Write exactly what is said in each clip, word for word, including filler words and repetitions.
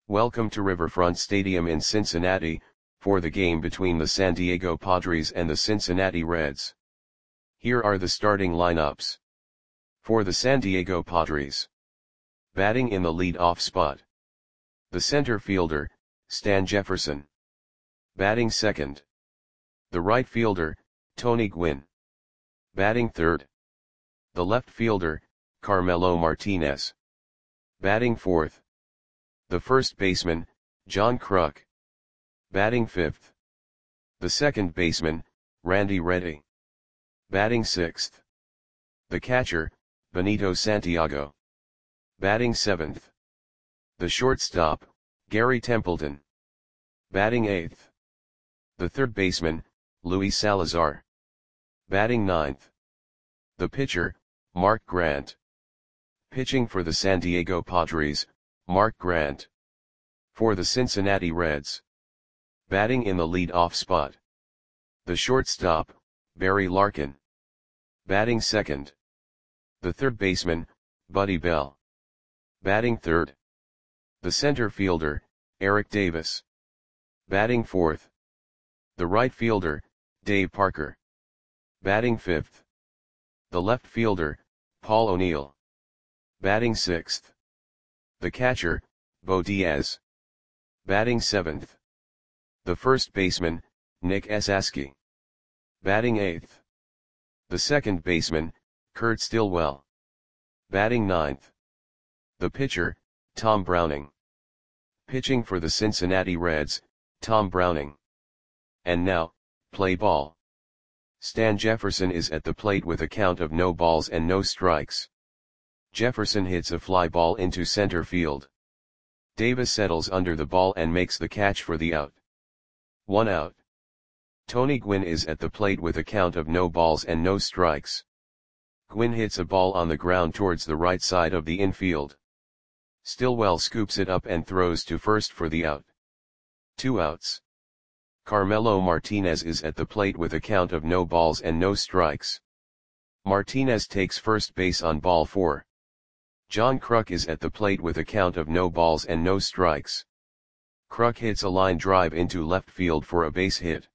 Welcome to Riverfront Stadium in Cincinnati, for the game between the San Diego Padres and the Cincinnati Reds. Here are the starting lineups. For the San Diego Padres. Batting in the lead-off spot. The center fielder, Stan Jefferson. Batting second. The right fielder, Tony Gwynn. Batting third. The left fielder, Carmelo Martinez. Batting fourth. The first baseman, John Kruk. Batting fifth. The second baseman, Randy Reddy. Batting sixth. The catcher, Benito Santiago. Batting seventh. The shortstop, Gary Templeton. Batting eighth. The third baseman, Luis Salazar. Batting ninth. The pitcher, Mark Grant. Pitching for the San Diego Padres, Mark Grant. For the Cincinnati Reds. Batting in the lead-off spot. The shortstop, Barry Larkin. Batting second. The third baseman, Buddy Bell. Batting third. The center fielder, Eric Davis. Batting fourth. The right fielder, Dave Parker. Batting fifth. The left fielder, Paul O'Neill. Batting sixth. The catcher, Bo Diaz. Batting seventh. The first baseman, Nick Esasky. Batting eighth. The second baseman, Kurt Stillwell. Batting ninth. The pitcher, Tom Browning. Pitching for the Cincinnati Reds, Tom Browning. And now, play ball. Stan Jefferson is at the plate with a count of no balls and no strikes. Jefferson hits a fly ball into center field. Davis settles under the ball and makes the catch for the out. One out. Tony Gwynn is at the plate with a count of no balls and no strikes. Gwynn hits a ball on the ground towards the right side of the infield. Stillwell scoops it up and throws to first for the out. Two outs. Carmelo Martinez is at the plate with a count of no balls and no strikes. Martinez takes first base on ball four. John Kruk is at the plate with a count of no balls and no strikes. Kruk hits a line drive into left field for a base hit.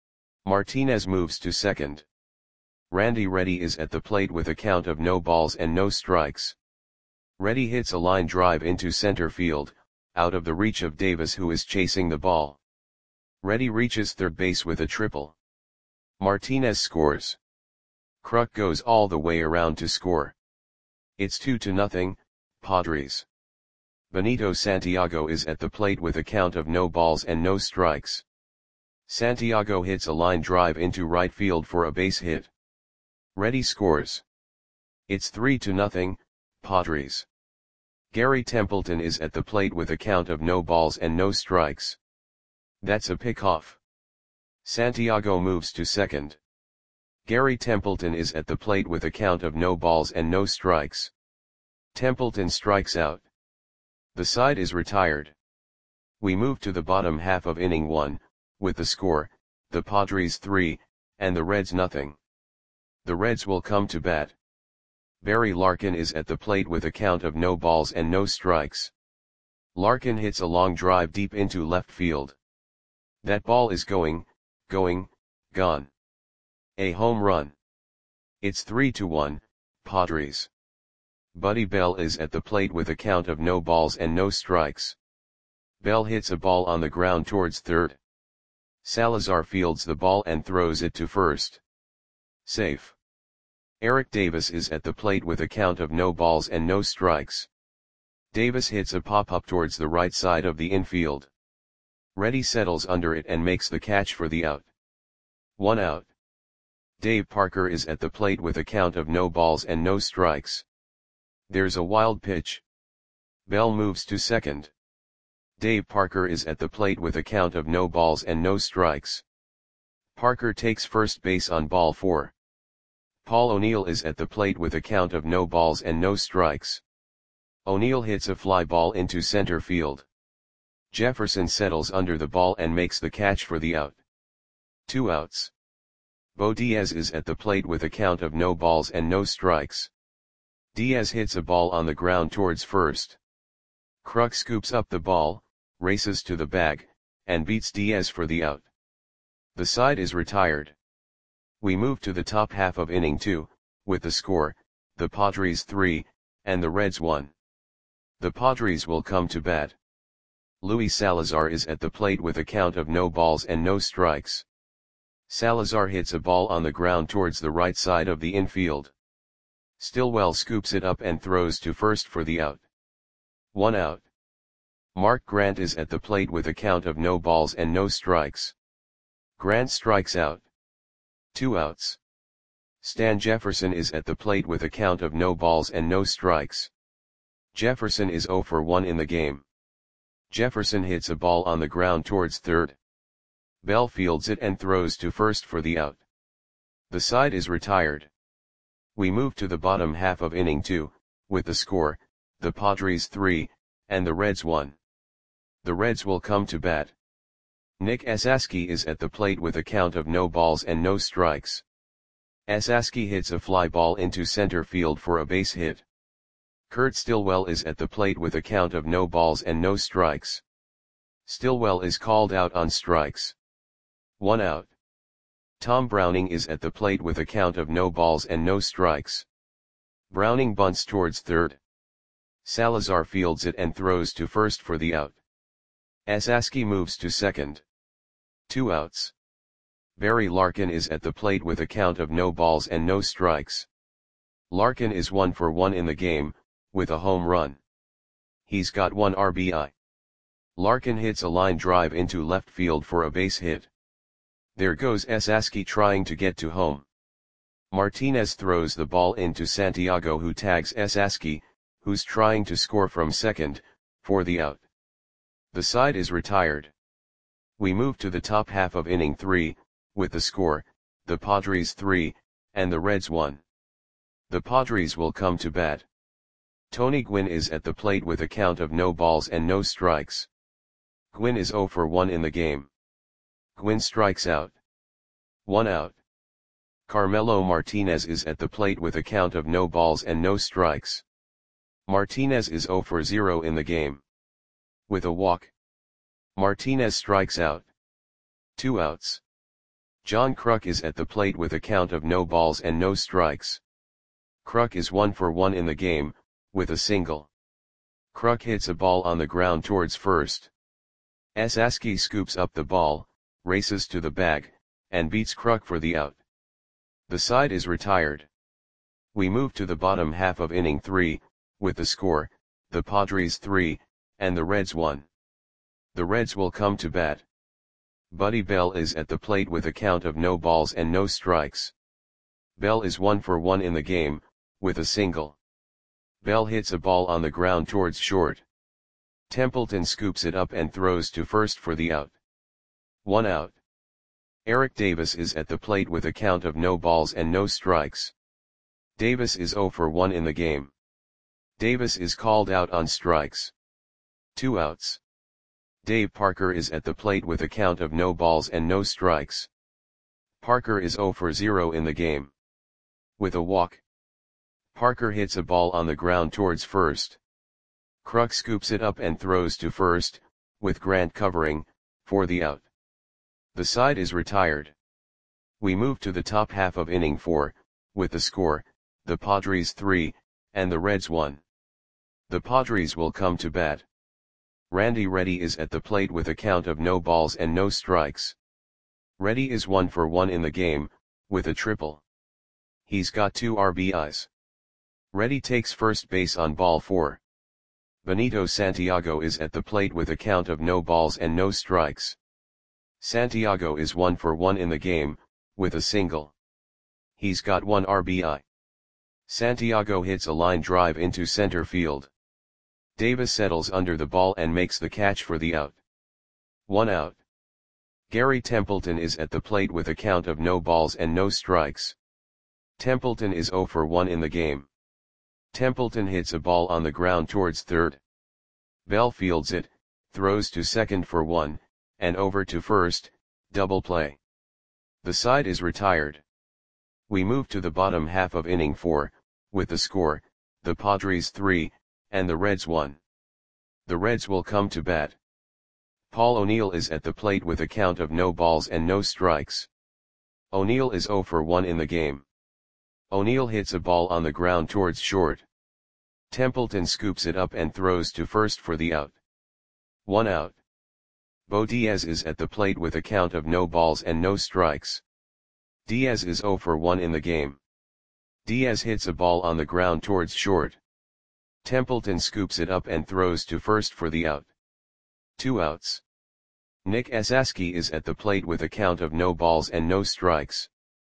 Martinez moves to second. Randy Reddy is at the plate with a count of no balls and no strikes. Reddy hits a line drive into center field, out of the reach of Davis, who is chasing the ball. Reddy reaches third base with a triple. Martinez scores. Kruk goes all the way around to score. It's two to nothing, Padres. Benito Santiago is at the plate with a count of no balls and no strikes. Santiago hits a line drive into right field for a base hit. Reddy scores. It's three to nothing, Padres. Gary Templeton is at the plate with a count of no balls and no strikes. That's a pickoff. Santiago moves to second. Gary Templeton is at the plate with a count of no balls and no strikes. Templeton strikes out. The side is retired. We move to the bottom half of inning one, with the score, the Padres three, and the Reds nothing. The Reds will come to bat. Barry Larkin is at the plate with a count of no balls and no strikes. Larkin hits a long drive deep into left field. That ball is going, going, gone. A home run. It's three to one, Padres. Buddy Bell is at the plate with a count of no balls and no strikes. Bell hits a ball on the ground towards third. Salazar fields the ball and throws it to first. Safe. Eric Davis is at the plate with a count of no balls and no strikes. Davis hits a pop-up towards the right side of the infield. Reddy settles under it and makes the catch for the out. One out. Dave Parker is at the plate with a count of no balls and no strikes. There's a wild pitch. Bell moves to second. Dave Parker is at the plate with a count of no balls and no strikes. Parker takes first base on ball four. Paul O'Neill is at the plate with a count of no balls and no strikes. O'Neill hits a fly ball into center field. Jefferson settles under the ball and makes the catch for the out. Two outs. Bo Diaz is at the plate with a count of no balls and no strikes. Diaz hits a ball on the ground towards first. Kruk scoops up the ball, races to the bag, and beats Diaz for the out. The side is retired. We move to the top half of inning two, with the score, the Padres three, and the Reds one. The Padres will come to bat. Luis Salazar is at the plate with a count of no balls and no strikes. Salazar hits a ball on the ground towards the right side of the infield. Stillwell scoops it up and throws to first for the out. One out. Mark Grant is at the plate with a count of no balls and no strikes. Grant strikes out. Two outs. Stan Jefferson is at the plate with a count of no balls and no strikes. Jefferson is oh for one in the game. Jefferson hits a ball on the ground towards third. Bell fields it and throws to first for the out. The side is retired. We move to the bottom half of inning two, with the score, the Padres three, and the Reds one. The Reds will come to bat. Nick Esasky is at the plate with a count of no balls and no strikes. Esasky hits a fly ball into center field for a base hit. Kurt Stillwell is at the plate with a count of no balls and no strikes. Stillwell is called out on strikes. One out. Tom Browning is at the plate with a count of no balls and no strikes. Browning bunts towards third. Salazar fields it and throws to first for the out. Esasky moves to second. Two outs. Barry Larkin is at the plate with a count of no balls and no strikes. Larkin is one for one in the game, with a home run. He's got one R B I. Larkin hits a line drive into left field for a base hit. There goes Esasky trying to get to home. Martinez throws the ball into Santiago, who tags Esasky, who's trying to score from second, for the out. The side is retired. We move to the top half of inning three, with the score, the Padres three, and the Reds one. The Padres will come to bat. Tony Gwynn is at the plate with a count of no balls and no strikes. Gwynn is oh for one in the game. Gwynn strikes out. One out. Carmelo Martinez is at the plate with a count of no balls and no strikes. Martinez is oh for zero in the game. With a walk. Martinez strikes out. Two outs. John Kruk is at the plate with a count of no balls and no strikes. Kruk is one for one in the game, with a single. Kruk hits a ball on the ground towards first. Esasky scoops up the ball, races to the bag, and beats Kruk for the out. The side is retired. We move to the bottom half of inning three, with the score, the Padres three, and the Reds one. The Reds will come to bat. Buddy Bell is at the plate with a count of no balls and no strikes. Bell is one for one in the game, with a single. Bell hits a ball on the ground towards short. Templeton scoops it up and throws to first for the out. One out. Eric Davis is at the plate with a count of no balls and no strikes. Davis is oh for one in the game. Davis is called out on strikes. Two outs. Dave Parker is at the plate with a count of no balls and no strikes. Parker is oh for zero in the game. With a walk. Parker hits a ball on the ground towards first. Kruk scoops it up and throws to first, with Grant covering, for the out. The side is retired. We move to the top half of inning four, with the score, the Padres three, and the Reds one. The Padres will come to bat. Randy Reddy is at the plate with a count of no balls and no strikes. Reddy is one for one in the game, with a triple. He's got two R B Is. Reddy takes first base on ball four. Benito Santiago is at the plate with a count of no balls and no strikes. Santiago is one for one in the game, with a single. He's got one R B I. Santiago hits a line drive into center field. Davis settles under the ball and makes the catch for the out. One out. Gary Templeton is at the plate with a count of no balls and no strikes. Templeton is oh for one in the game. Templeton hits a ball on the ground towards third. Bell fields it, throws to second for one, and over to first, double play. The side is retired. We move to the bottom half of inning four, with the score, the Padres three, and the Reds one. The Reds will come to bat. Paul O'Neill is at the plate with a count of no balls and no strikes. O'Neill is zero for one in the game. O'Neill hits a ball on the ground towards short. Templeton scoops it up and throws to first for the out. One out. Bo Diaz is at the plate with a count of no balls and no strikes. Diaz is zero for one in the game. Diaz hits a ball on the ground towards short. Templeton scoops it up and throws to first for the out. Two outs. Nick Esaski is at the plate with a count of no balls and no strikes.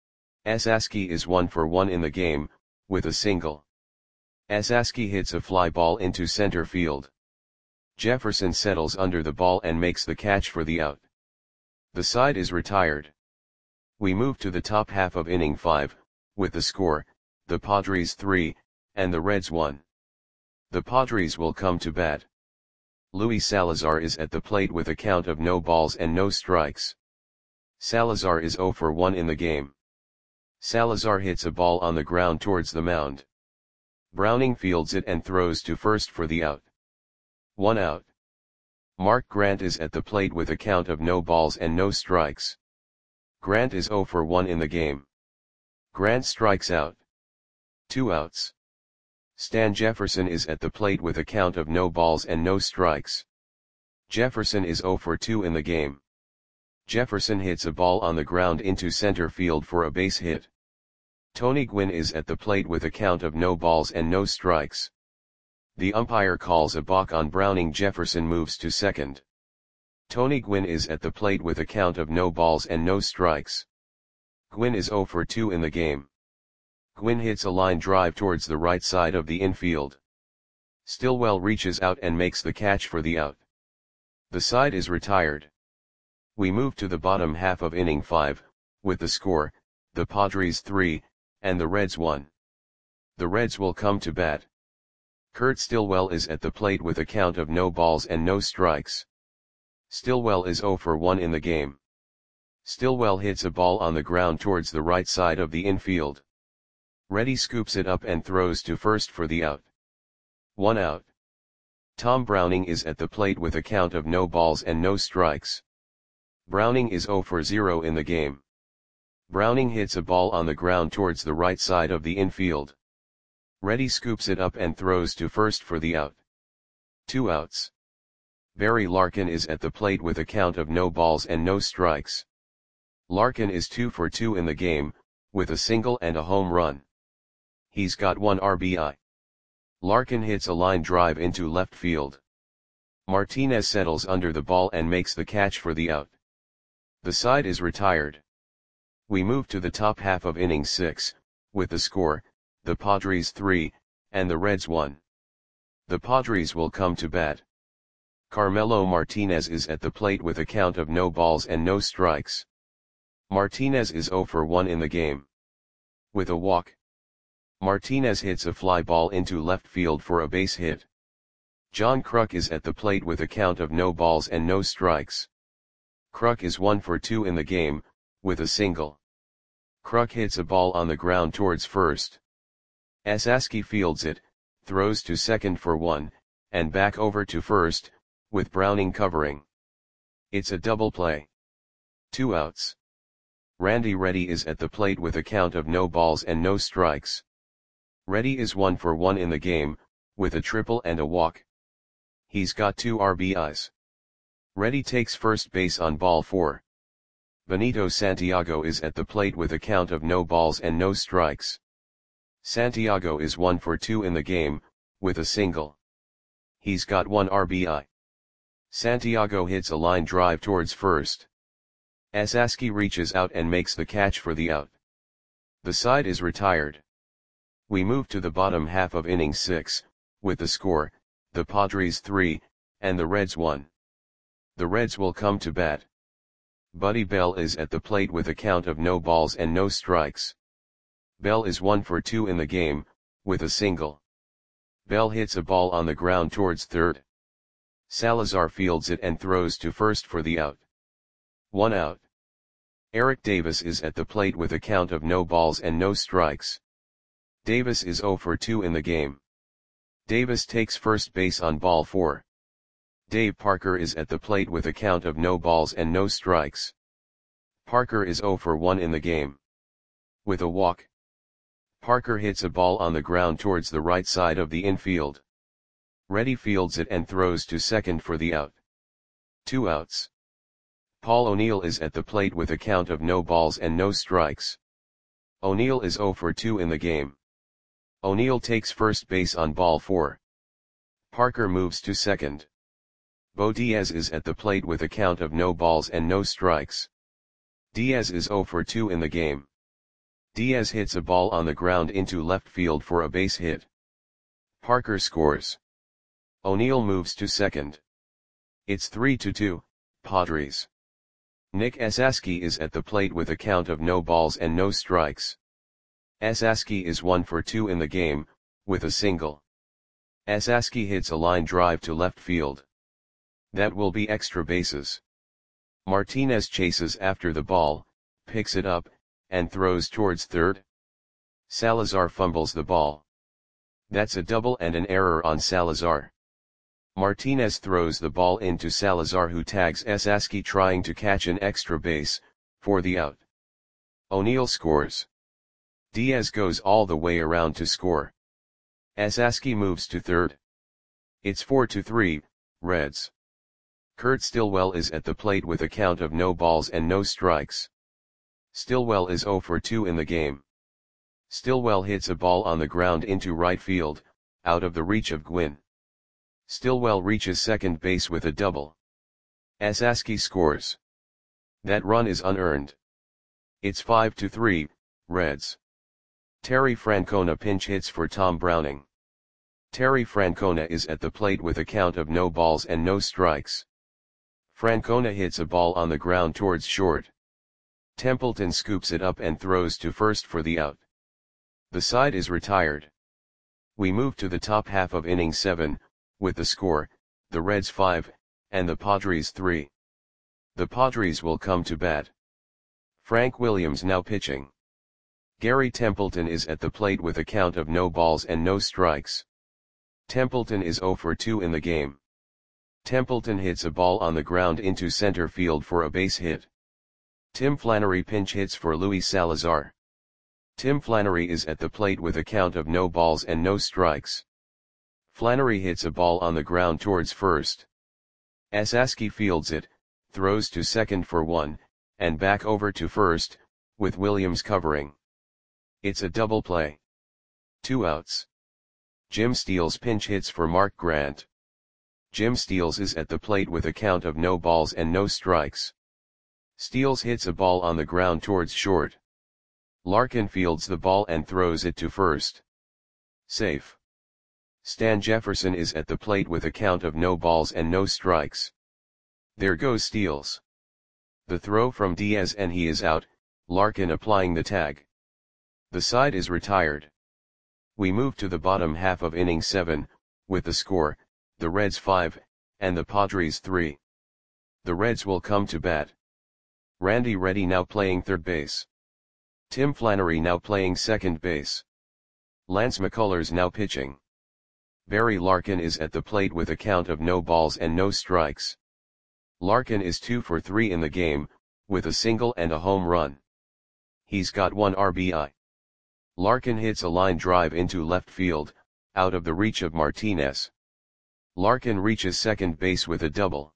Esaski is one for one in the game, with a single. Esaski hits a fly ball into center field. Jefferson settles under the ball and makes the catch for the out. The side is retired. We move to the top half of inning five, with the score, the Padres three, and the Reds one. The Padres will come to bat. Luis Salazar is at the plate with a count of no balls and no strikes. Salazar is zero for one in the game. Salazar hits a ball on the ground towards the mound. Browning fields it and throws to first for the out. One out. Mark Grant is at the plate with a count of no balls and no strikes. Grant is zero for one in the game. Grant strikes out. Two outs. Stan Jefferson is at the plate with a count of no balls and no strikes. Jefferson is zero for two in the game. Jefferson hits a ball on the ground into center field for a base hit. Tony Gwynn is at the plate with a count of no balls and no strikes. The umpire calls a balk on Browning. Jefferson moves to second. Tony Gwynn is at the plate with a count of no balls and no strikes. Gwynn is zero for two in the game. Gwynn hits a line drive towards the right side of the infield. Stillwell reaches out and makes the catch for the out. The side is retired. We move to the bottom half of inning five, with the score, the Padres three, and the Reds one. The Reds will come to bat. Kurt Stillwell is at the plate with a count of no balls and no strikes. Stillwell is zero for one in the game. Stillwell hits a ball on the ground towards the right side of the infield. Reddy scoops it up and throws to first for the out. One out. Tom Browning is at the plate with a count of no balls and no strikes. Browning is zero for zero in the game. Browning hits a ball on the ground towards the right side of the infield. Reddy scoops it up and throws to first for the out. Two outs. Barry Larkin is at the plate with a count of no balls and no strikes. Larkin is two for two in the game, with a single and a home run. He's got one R B I. Larkin hits a line drive into left field. Martinez settles under the ball and makes the catch for the out. The side is retired. We move to the top half of inning six, with the score, the Padres three, and the Reds one. The Padres will come to bat. Carmelo Martinez is at the plate with a count of no balls and no strikes. Martinez is zero for one in the game. With a walk. Martinez hits a fly ball into left field for a base hit. John Kruk is at the plate with a count of no balls and no strikes. Kruk is one for two in the game, with a single. Kruk hits a ball on the ground towards first. Esaski fields it, throws to second for one, and back over to first, with Browning covering. It's a double play. Two outs. Randy Reddy is at the plate with a count of no balls and no strikes. Reddy is one for one in the game, with a triple and a walk. He's got two R B Is. Reddy takes first base on ball four. Benito Santiago is at the plate with a count of no balls and no strikes. Santiago is one for two in the game, with a single. He's got one R B I. Santiago hits a line drive towards first. Esaski reaches out and makes the catch for the out. The side is retired. We move to the bottom half of inning six, with the score, the Padres three, and the Reds one. The Reds will come to bat. Buddy Bell is at the plate with a count of no balls and no strikes. Bell is one for two in the game, with a single. Bell hits a ball on the ground towards third. Salazar fields it and throws to first for the out. One out. Eric Davis is at the plate with a count of no balls and no strikes. Davis is zero for two in the game. Davis takes first base on ball four. Dave Parker is at the plate with a count of no balls and no strikes. Parker is zero for one in the game. With a walk, Parker hits a ball on the ground towards the right side of the infield. Reddy fields it and throws to second for the out. Two outs. Paul O'Neill is at the plate with a count of no balls and no strikes. O'Neill is zero for two in the game. O'Neill takes first base on ball four. Parker moves to second. Bo Diaz is at the plate with a count of no balls and no strikes. Diaz is zero for two in the game. Diaz hits a ball on the ground into left field for a base hit. Parker scores. O'Neill moves to second. It's three to two, Padres. Nick Esasky is at the plate with a count of no balls and no strikes. Esasky is one for two in the game, with a single. Esasky hits a line drive to left field. That will be extra bases. Martinez chases after the ball, picks it up, and throws towards third. Salazar fumbles the ball. That's a double and an error on Salazar. Martinez throws the ball into Salazar, who tags Esasky trying to catch an extra base, for the out. O'Neill scores. Diaz goes all the way around to score. Esasky moves to third. It's four to three, Reds. Kurt Stillwell is at the plate with a count of no balls and no strikes. Stillwell is zero for two in the game. Stillwell hits a ball on the ground into right field, out of the reach of Gwynn. Stillwell reaches second base with a double. Esasky scores. That run is unearned. It's five to three, Reds. Terry Francona pinch hits for Tom Browning. Terry Francona is at the plate with a count of no balls and no strikes. Francona hits a ball on the ground towards short. Templeton scoops it up and throws to first for the out. The side is retired. We move to the top half of inning seven, with the score, the Reds five, and the Padres three. The Padres will come to bat. Frank Williams now pitching. Gary Templeton is at the plate with a count of no balls and no strikes. Templeton is zero for two in the game. Templeton hits a ball on the ground into center field for a base hit. Tim Flannery pinch hits for Luis Salazar. Tim Flannery is at the plate with a count of no balls and no strikes. Flannery hits a ball on the ground towards first. Esasky fields it, throws to second for one, and back over to first, with Williams covering. It's a double play. Two outs. Jim Steels pinch hits for Mark Grant. Jim Steels is at the plate with a count of no balls and no strikes. Steels hits a ball on the ground towards short. Larkin fields the ball and throws it to first. Safe. Stan Jefferson is at the plate with a count of no balls and no strikes. There goes Steels. The throw from Diaz and he is out, Larkin applying the tag. The side is retired. We move to the bottom half of inning seven, with the score, the Reds five, and the Padres three. The Reds will come to bat. Randy Reddy now playing third base. Tim Flannery now playing second base. Lance McCullers now pitching. Barry Larkin is at the plate with a count of no balls and no strikes. Larkin is two for three in the game, with a single and a home run. He's got one R B I. Larkin hits a line drive into left field, out of the reach of Martinez. Larkin reaches second base with a double.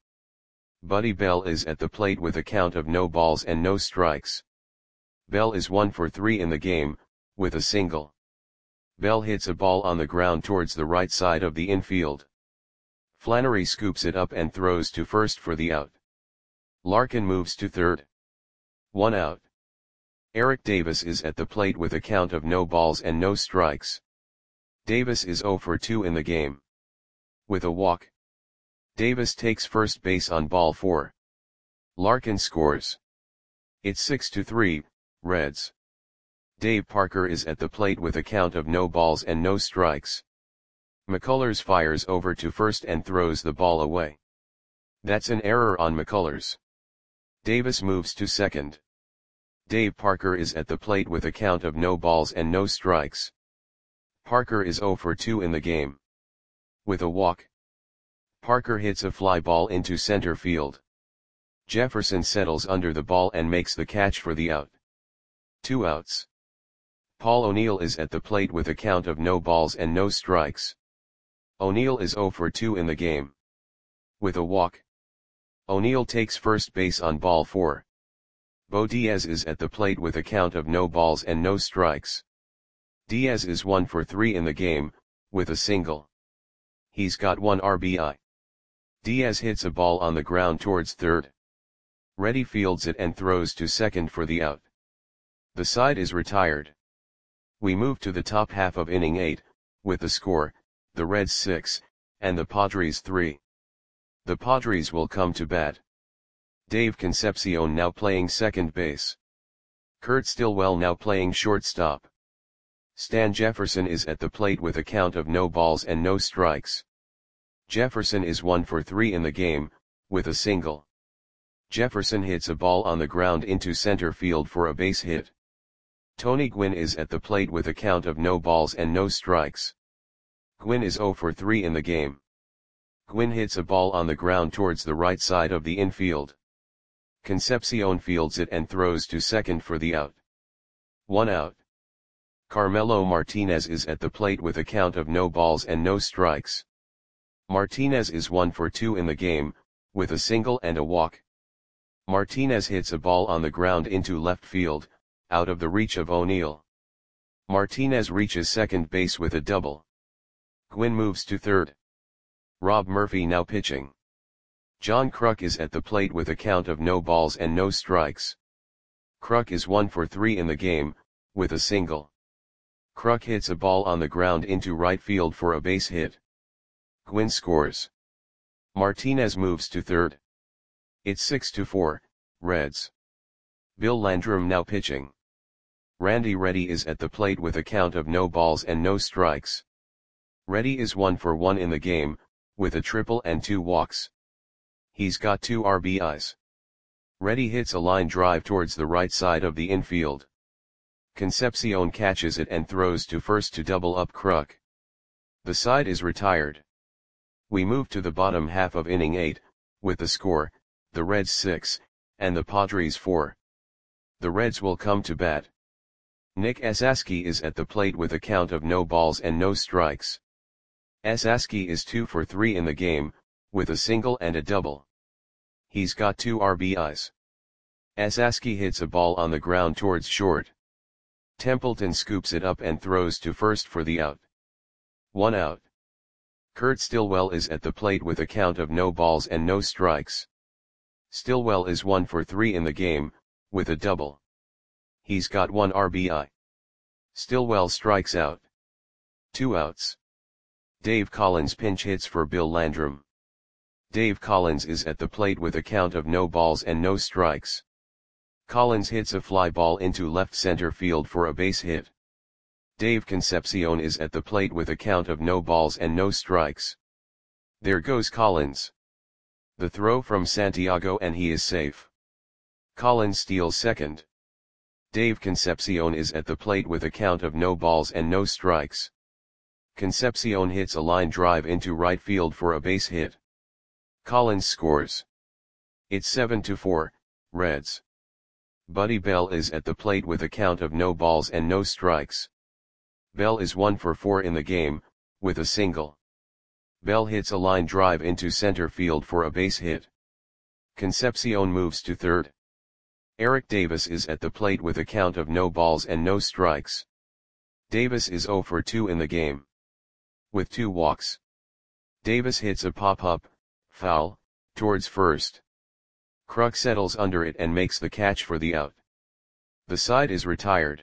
Buddy Bell is at the plate with a count of no balls and no strikes. Bell is one for three in the game, with a single. Bell hits a ball on the ground towards the right side of the infield. Flannery scoops it up and throws to first for the out. Larkin moves to third. One out. Eric Davis is at the plate with a count of no balls and no strikes. Davis is zero for two in the game. With a walk, Davis takes first base on ball four. Larkin scores. It's six to three, Reds. Dave Parker is at the plate with a count of no balls and no strikes. McCullers fires over to first and throws the ball away. That's an error on McCullers. Davis moves to second. Dave Parker is at the plate with a count of no balls and no strikes. Parker is zero for two in the game. With a walk, Parker hits a fly ball into center field. Jefferson settles under the ball and makes the catch for the out. Two outs. Paul O'Neill is at the plate with a count of no balls and no strikes. O'Neill is oh for two in the game. With a walk. O'Neill takes first base on ball four. Bo Diaz is at the plate with a count of no balls and no strikes. Diaz is one for three in the game, with a single. He's got one R B I. Diaz hits a ball on the ground towards third. Reddy fields it and throws to second for the out. The side is retired. We move to the top half of inning eight, with the score, the Reds six, and the Padres three. The Padres will come to bat. Dave Concepcion now playing second base. Kurt Stillwell now playing shortstop. Stan Jefferson is at the plate with a count of no balls and no strikes. Jefferson is one for three in the game, with a single. Jefferson hits a ball on the ground into center field for a base hit. Tony Gwynn is at the plate with a count of no balls and no strikes. Gwynn is oh for three in the game. Gwynn hits a ball on the ground towards the right side of the infield. Concepcion fields it and throws to second for the out. One out. Carmelo Martinez is at the plate with a count of no balls and no strikes. Martinez is one for two in the game, with a single and a walk. Martinez hits a ball on the ground into left field, out of the reach of O'Neill. Martinez reaches second base with a double. Gwynn moves to third. Rob Murphy now pitching. John Kruk is at the plate with a count of no balls and no strikes. Kruk is one for three in the game, with a single. Kruk hits a ball on the ground into right field for a base hit. Gwynn scores. Martinez moves to third. It's six to four, Reds. Bill Landrum now pitching. Randy Reddy is at the plate with a count of no balls and no strikes. Reddy is one for one in the game, with a triple and two walks. He's got two R B Is. Reddy hits a line drive towards the right side of the infield. Concepcion catches it and throws to first to double up Kruk. The side is retired. We move to the bottom half of inning eight, with the score, the Reds six, and the Padres four. The Reds will come to bat. Nick Esaski is at the plate with a count of no balls and no strikes. Esaski is two for three in the game, with a single and a double. He's got two R B Is. Esaski hits a ball on the ground towards short. Templeton scoops it up and throws to first for the out. One out. Kurt Stillwell is at the plate with a count of no balls and no strikes. Stillwell is one for three in the game, with a double. He's got one R B I. Stillwell strikes out. Two outs. Dave Collins pinch hits for Bill Landrum. Dave Collins is at the plate with a count of no balls and no strikes. Collins hits a fly ball into left center field for a base hit. Dave Concepcion is at the plate with a count of no balls and no strikes. There goes Collins. The throw from Santiago and he is safe. Collins steals second. Dave Concepcion is at the plate with a count of no balls and no strikes. Concepcion hits a line drive into right field for a base hit. Collins scores. It's seven to four, Reds. Buddy Bell is at the plate with a count of no balls and no strikes. Bell is one for four in the game, with a single. Bell hits a line drive into center field for a base hit. Concepcion moves to third. Eric Davis is at the plate with a count of no balls and no strikes. Davis is oh for two in the game. With two walks. Davis hits a pop-up, foul, towards first. Kruk settles under it and makes the catch for the out. The side is retired.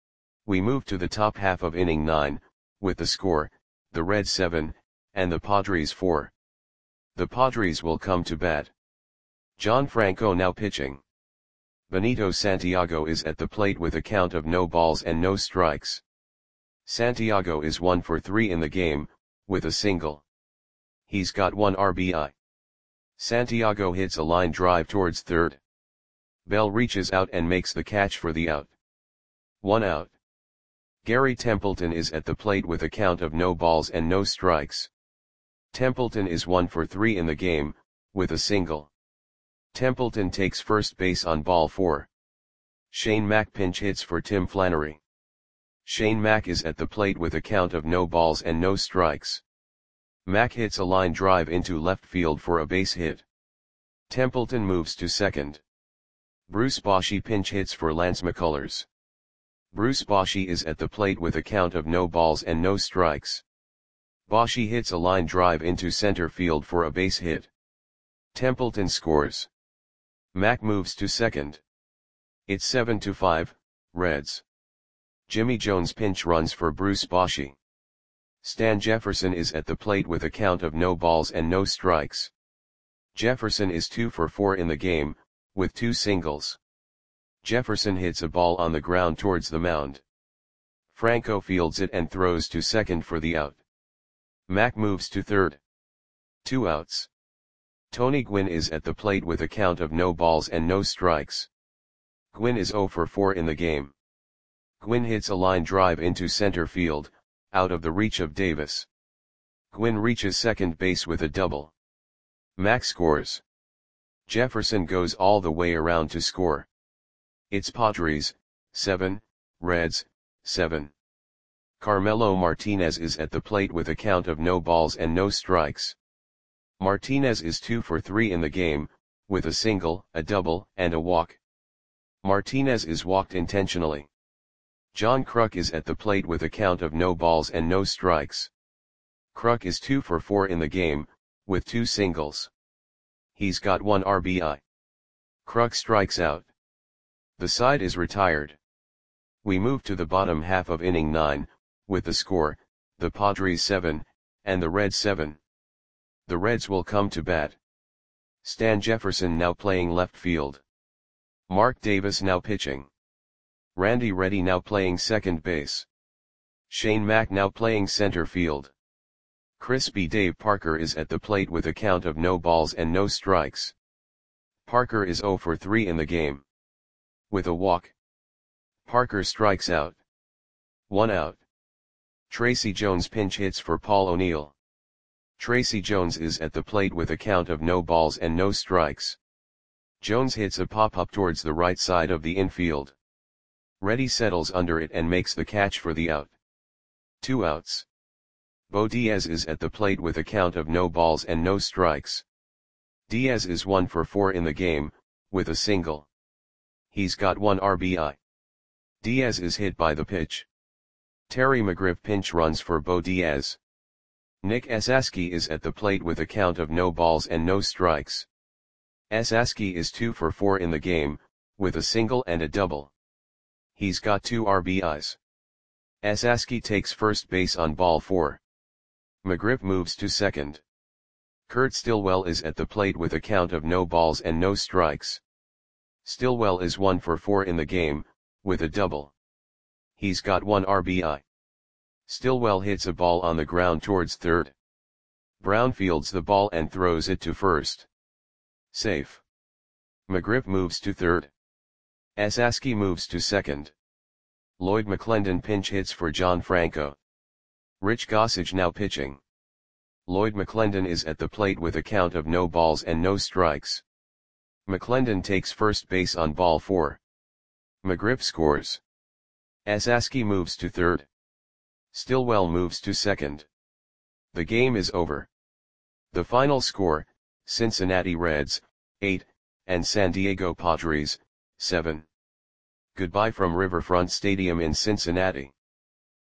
We move to the top half of inning nine, with the score, the Reds seven, and the Padres four. The Padres will come to bat. John Franco now pitching. Benito Santiago is at the plate with a count of no balls and no strikes. Santiago is one for three in the game, with a single. He's got one R B I. Santiago hits a line drive towards third. Bell reaches out and makes the catch for the out. One out. Gary Templeton is at the plate with a count of no balls and no strikes. Templeton is one for three in the game, with a single. Templeton takes first base on ball four. Shane Mack pinch hits for Tim Flannery. Shane Mack is at the plate with a count of no balls and no strikes. Mack hits a line drive into left field for a base hit. Templeton moves to second. Bruce Bochy pinch hits for Lance McCullers. Bruce Bochy is at the plate with a count of no balls and no strikes. Bochy hits a line drive into center field for a base hit. Templeton scores. Mack moves to second. It's seven to five, Reds. Jimmy Jones pinch runs for Bruce Bochy. Stan Jefferson is at the plate with a count of no balls and no strikes. Jefferson is two for four in the game, with two singles. Jefferson hits a ball on the ground towards the mound. Franco fields it and throws to second for the out. Mack moves to third. Two outs. Tony Gwynn is at the plate with a count of no balls and no strikes. Gwynn is zero for four in the game. Gwynn hits a line drive into center field, out of the reach of Davis. Gwynn reaches second base with a double. Mack scores. Jefferson goes all the way around to score. It's Padres, seven, Reds, seven. Carmelo Martinez is at the plate with a count of no balls and no strikes. Martinez is two for three in the game, with a single, a double, and a walk. Martinez is walked intentionally. John Kruk is at the plate with a count of no balls and no strikes. Kruk is two for four in the game, with two singles. He's got one R B I. Kruk strikes out. The side is retired. We move to the bottom half of inning nine, with the score, the Padres seven, and the Reds seven. The Reds will come to bat. Stan Jefferson now playing left field. Mark Davis now pitching. Randy Reddy now playing second base. Shane Mack now playing center field. Crispy Dave Parker is at the plate with a count of no balls and no strikes. Parker is zero for three in the game. With a walk. Parker strikes out. One out. Tracy Jones pinch hits for Paul O'Neill. Tracy Jones is at the plate with a count of no balls and no strikes. Jones hits a pop-up towards the right side of the infield. Reddy settles under it and makes the catch for the out. Two outs. Bo Diaz is at the plate with a count of no balls and no strikes. Diaz is one for four in the game, with a single. He's got one R B I. Diaz is hit by the pitch. Terry McGriff pinch runs for Bo Diaz. Nick Esaski is at the plate with a count of no balls and no strikes. Esaski is two for four in the game, with a single and a double. He's got two R B Is. Esaski takes first base on ball four. McGriff moves to second. Kurt Stillwell is at the plate with a count of no balls and no strikes. Stillwell is one for four in the game, with a double. He's got one R B I. Stillwell hits a ball on the ground towards third. Brown fields the ball and throws it to first. Safe. McGriff moves to third. Esaski moves to second. Lloyd McClendon pinch hits for John Franco. Rich Gossage now pitching. Lloyd McClendon is at the plate with a count of no balls and no strikes. McClendon takes first base on ball four. McGriff scores. Esaski moves to third. Stillwell moves to second. The game is over. The final score, Cincinnati Reds, eight, and San Diego Padres, seven. Goodbye from Riverfront Stadium in Cincinnati.